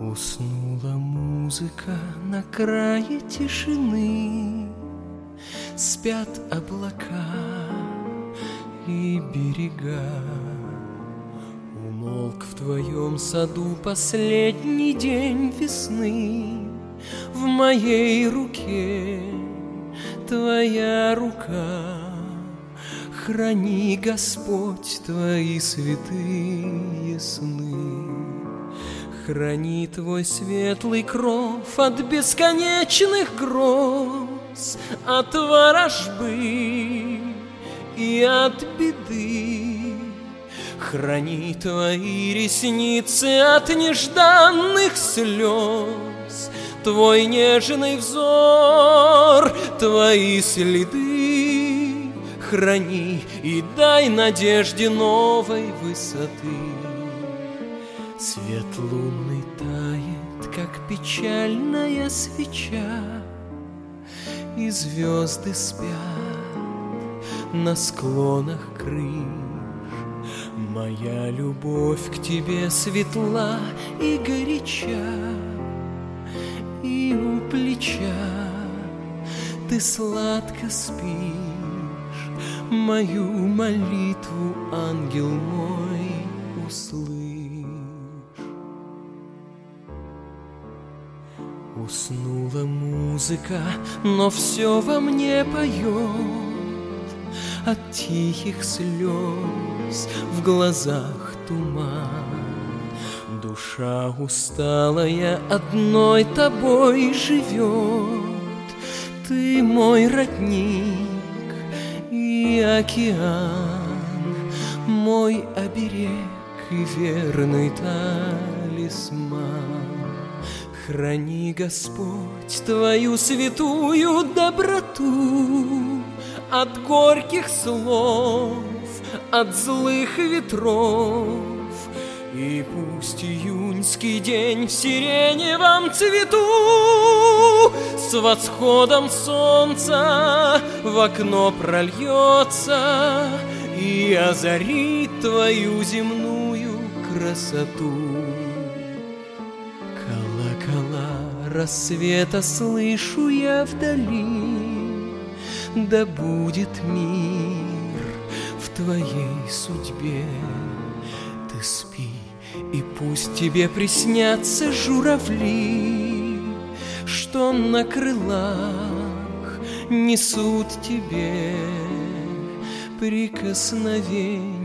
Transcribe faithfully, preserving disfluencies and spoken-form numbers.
Уснула музыка на крае тишины, спят облака и берега. Умолк в твоем саду последний день весны. В моей руке твоя рука. Храни, Господь, твои святые сны. Храни твой светлый кров от бесконечных гроз, от ворожбы и от беды. Храни твои ресницы от нежданных слез, твой нежный взор, твои следы. Храни и дай надежде новой высоты. Свет лунный тает, как печальная свеча, и звезды спят на склонах крыш. Моя любовь к тебе светла и горяча, и у плеча ты сладко спишь. Мою молитву, ангел мой, услышь. Уснула музыка, но все во мне поет. От тихих слез в глазах туман. Душа усталая одной тобой живет. Ты мой родник и океан, мой оберег и верный талисман. Храни, Господь, твою святую доброту от горьких слов, от злых ветров. И пусть июньский день в сиреневом цвету с восходом солнца в окно прольется и озарит твою земную красоту. Колокола рассвета слышу я вдали, да будет мир в твоей судьбе. Ты спи, и пусть тебе приснятся журавли, что на крылах несут тебе прикосновение